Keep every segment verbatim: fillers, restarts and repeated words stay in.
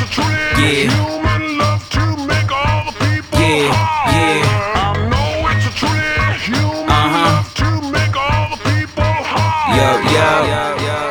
Yeah. Human love to make all the people Yeah, yeah. I know it's a trick. Human Uh-huh. love to make all the people high. Yo, yo.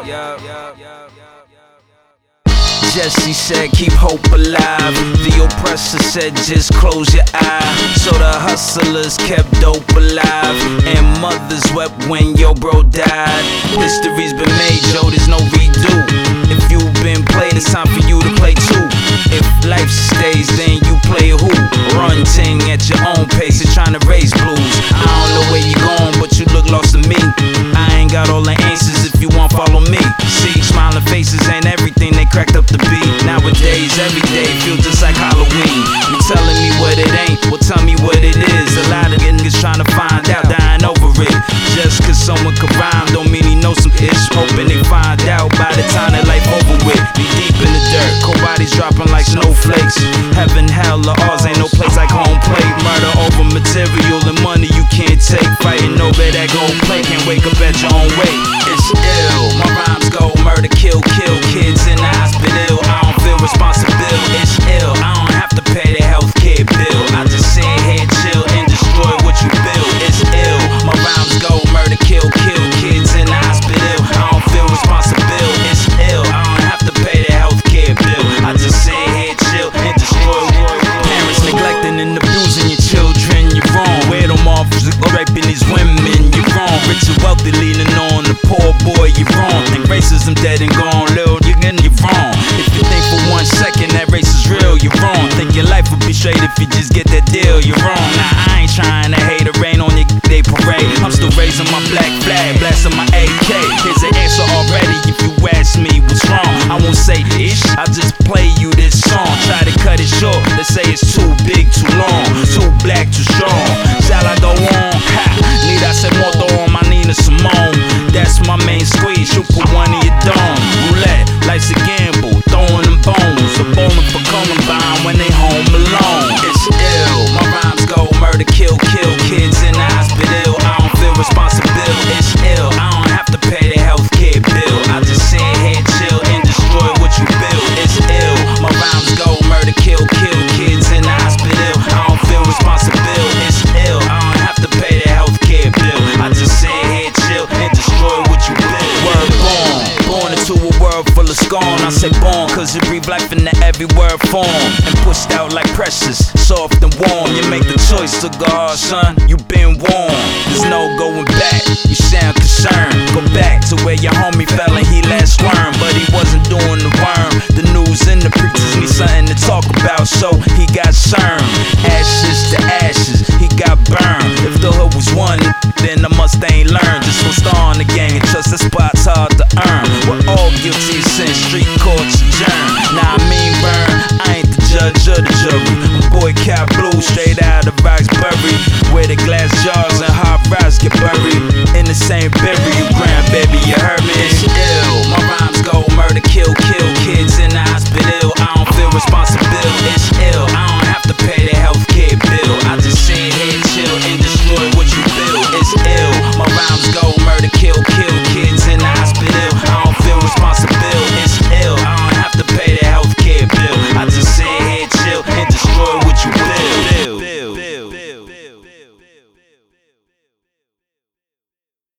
Jesse said keep hope alive. The oppressor said just close your eye. So the hustlers kept dope alive. And mothers wept when your bro died. History's been made, yo, there's no redo. If you've been played, it's time for you to play too. If life stays, then you play who? Run ting at your own pace, it's trying to raise blues. I don't know where you're going, but you look lost to me. I ain't got all the answers if you want follow me. See, smiling faces ain't everything they cracked up to be. Nowadays, every day feels just like Halloween. You telling me what it ain't, well tell me what it is. A lot of niggas trying to find out, dying over it. Just cause someone can rhyme don't mean he knows some ish. Hoping they find out by the time that life over with. Be deep in the dirt, cold bodies dropping like snowflakes. Heaven, hell, or ours ain't no place like home plate. Murder over material and money you can't take. Fighting over that gold plate, can't wake up at your own weight. It's ill, my rhymes go murder, kill, kill kids in the hospital. I don't feel responsible, it's ill. I don't have to pay the healthcare bill. I just sit here, chill, and destroy what you build. It's ill, my rhymes go murder, kill, kill kids in the hospital. I don't feel responsible, it's ill. I don't have to pay the healthcare bill. I just sit here, chill, and destroy what you build. Parents neglecting and abusing your children, you're wrong. Where them officers raping these women, you're wrong. Rich and wealthy leaning on the poor boy, you're wrong. Think racism dead and gone, little nigga, you're wrong. If you think for one second that race is real, you're wrong. Think your life would be straight if you just get that deal, you're wrong. Nah, I ain't trying to hate or rain on your day parade. I'm still raising my black flag, blasting my A K. Here's the answer already if you ask me what's wrong. I won't say ish, I'll just play you this song. Try to cut it short, let's say it's too big, too long. Too black, too strong. Shall I go on? Ha! Need I say more on my Nina Simone. That's my main squeeze, shoot for one of your dome. Roulette, life's a gamble, throwing them bones. A bowling for Columbine when they home alone. It's ill, my rhymes go murder, kill, kill kids in the hospital. I don't feel responsible, it's ill. I don't have to pay the healthcare bill. I just sit here, chill, and destroy what you build. It's ill, my rhymes go murder, kill, kill kids in the hospital. I don't feel responsible, it's ill. I don't have to pay the healthcare bill. I just sit here, chill, and destroy what you build. Word born, born into a world full of scorn. I say born cause it breathe life into every word form. And pushed out like precious, soft and warm. You make the choice to go hard, son, you been warned. There's no going back, you sound concerned. Go back to where your homie fell and he last squirm. But he wasn't doing the worm, the